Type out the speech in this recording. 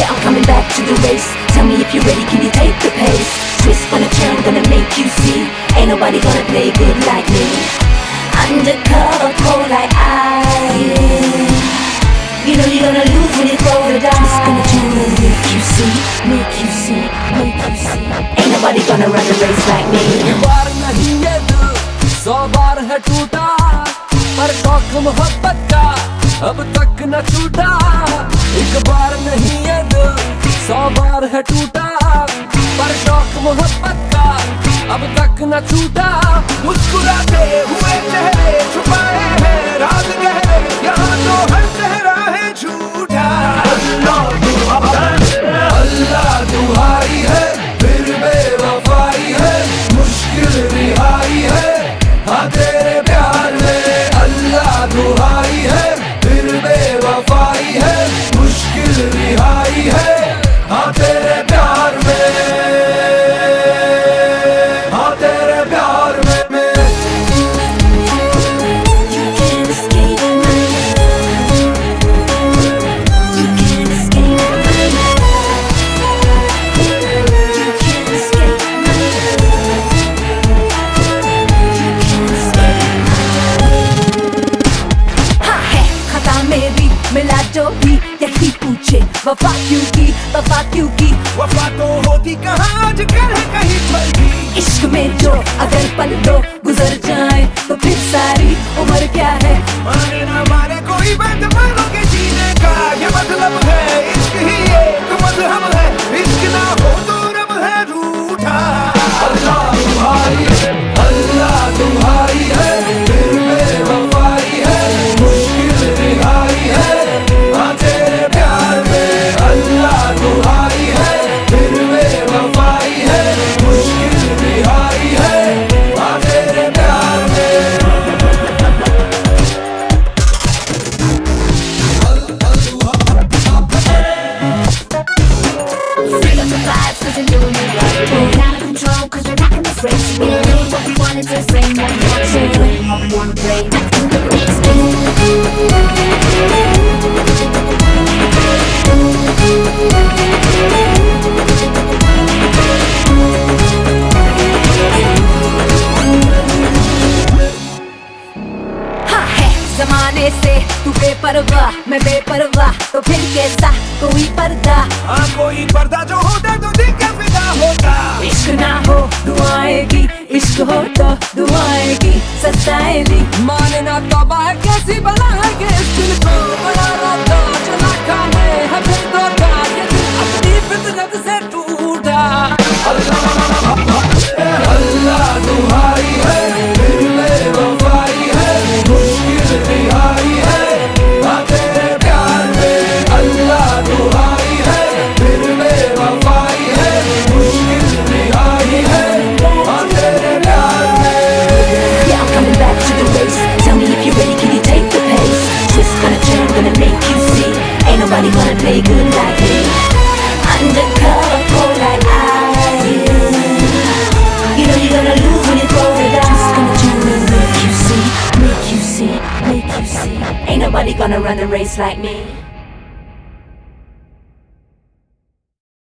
Yeah, I'm coming back to the race. Tell me if you're ready, can you take the pace? Twist gonna turn, gonna make you see. Ain't nobody gonna play good like me. Undercover, cold like ice. You know you're gonna lose when you throw the dice. Twist gonna turn and make you see, make you see, make you see. Ain't nobody gonna run the race like me. एक बार नहीं ये दिल 100 बार है टूटा, पर शौक मोहब्बत का अब तक न छूटा। एक बार नहीं ये दिल 100 बार है टूटा, पर शौक मोहब्बत का अब तक न छूटा। मुस्कुराते हुए चेहरे छुपाए हैं राज गहरे, यहाँ तो हर चेहरा है झूठा। अल्लाह दुहाई है फिर बेवफाई है, मुश्किल रिहाई है हाँ तेरे प्यार में। अल्लाह दुहाई है फिर बेवफाई है, मुश्किल रिहाई है हाँ तेरे प्यार में, हाँ तेरे प्यार में। मिला जो भी यही पूछे वफा क्यों की, वफा क्यों की। वफा तो होती कहाँ आजकल है कहीं पर भी। इश्क में जो अगर पल दो गुजर जाए तो फिर सारी उम्र क्या है। माने ना माने कोई बात मानो के जीने का ये मतलब है। इश्क ही एक मजहब है, इश्क ना हो तो रब है रूठा। अल्लाह तुम्हारी है, अल्लाह तुम्हारी है फिर बेवफाई है, मुश्किल रिहाई है हाँ तेरे प्यार में। अल्लाह तुम्हारी है फिर बेवफाई है, मुश्किल रिहाई है हाँ तेरे प्यार में। Freedom the vibes, cause you're doing it right. We're out of control, cause we're rocking this race. We're doing what we wanted to say, what we want to say, what we want to play. Let's do the race. हाँ है जमाने से तू बेपरवाह, मैं बेपरवाह, तो फिर कैसा कोई पर्दा। हाँ कोई पर्दा जो होता तो दिल का फिदा होता। इश्क ना हो दुआएगी, इश्क हो तो दुआएगी सताएगी। मानना तौबा है कैसी बला है कि इस दिल को बड़ा राता चला खाने है फिर धोखा, ये दिल अपनी फितरत से टूटा। अल्लाह तुम्हारी है फिर बेवफाई है, मुश्किल रिहाई है हाँ तेरे प्यार में। अल्लाह तुम्हारी है फिर बेवफाई है, मुश्किल रिहाई है हाँ तेरे प्यार में। Yeah, I'm coming back to the race. Tell me if you're ready, can you take the pace? Twist gonna turn, gonna make you see. Ain't nobody gonna play good like me. Undercover, cold like ice. You know you're gonna lose when you throw the dice. Twist gonna turn and make you see, make you see, make you see. Ain't nobody gonna run the race like me.